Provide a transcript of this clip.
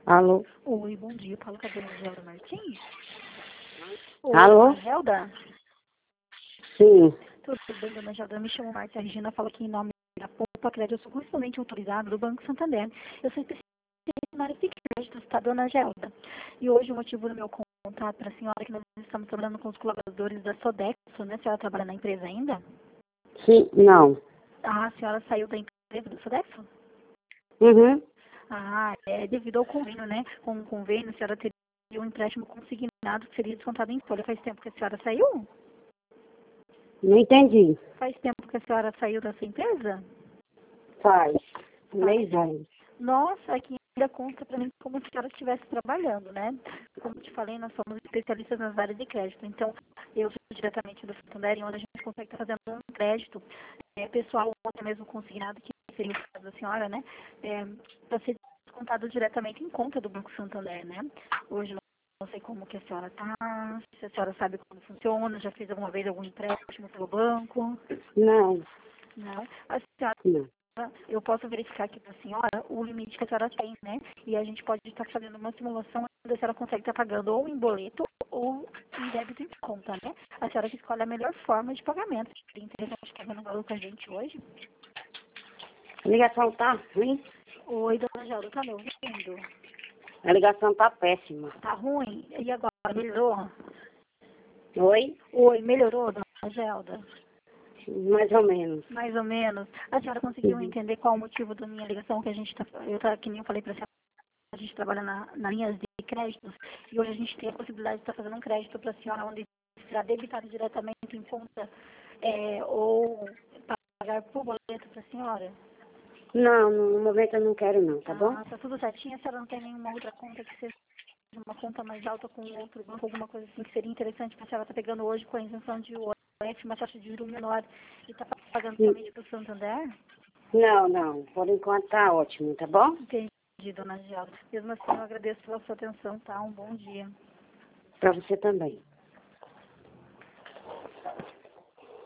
Alô? Oi, bom dia. Fala com a dona Gelda Martins? Oi, Alô? dona Gelda? Sim. Tudo bem, dona Gelda? Eu me chamo Márcia Regina, falo aqui em nome da Poupa Crédito. Eu sou correspondente autorizado do Banco Santander. Eu sou especialista na área de créditos, tá, dona Gelda? E hoje o motivo do meu contato para a senhora é que nós estamos trabalhando com os colaboradores da Sodexo, né? A senhora trabalha na empresa ainda? Sim, não. Ah, a senhora saiu da empresa do Sodexo? Uhum. Ah, é devido ao convênio, né? Com o convênio, a senhora teria um empréstimo consignado que seria descontado em folha. Faz tempo que a senhora saiu? Não entendi. Faz tempo que a senhora saiu dessa empresa? Faz. Um Faz. mês aí. Nossa, aqui ainda conta para mim como se a senhora estivesse trabalhando, né? Como te falei, nós somos especialistas nas áreas de crédito. Então, eu sou diretamente do Santander, onde a gente consegue estar fazendo um crédito pessoal ou até mesmo consignado, que seria o caso da senhora, né? Para ser descontado diretamente em conta do Banco Santander, né? Hoje não sei como que a senhora está, se a senhora sabe como funciona, já fez alguma vez algum empréstimo pelo banco? Não. Não. A senhora, Não. eu posso verificar aqui para a senhora o limite que a senhora tem, né? E a gente pode estar fazendo uma simulação onde a senhora consegue estar pagando ou em boleto ou em débito em conta, né? A senhora que escolhe a melhor forma de pagamento. Seria interessante estar vendo valor com a gente hoje. A ligação tá ruim? Oi, dona Gelda, tá me ouvindo? A ligação tá péssima. Tá ruim? E agora, melhorou? Oi? Oi, melhorou, dona Gelda? Mais ou menos. Mais ou menos. A senhora conseguiu Uhum. entender qual o motivo da minha ligação que a gente que nem eu falei para a senhora, a gente trabalha na linhas de créditos e hoje a gente tem a possibilidade de estar fazendo um crédito para a senhora onde será debitado diretamente em conta ou pagar por boleto para a senhora. Não, no momento eu não quero não, tá bom? Ah, tá tudo certinho. A senhora não tem nenhuma outra conta que seja uma conta mais alta com outro banco, alguma coisa assim que seria interessante para a senhora estar pegando hoje com a isenção de OF, uma taxa de juros menor e está pagando Hum. somente para o Santander? Não, não. Por enquanto tá ótimo, tá bom? Entendi, dona Gelda. Mesmo assim, eu agradeço pela sua atenção, tá? Um bom dia. Pra você também.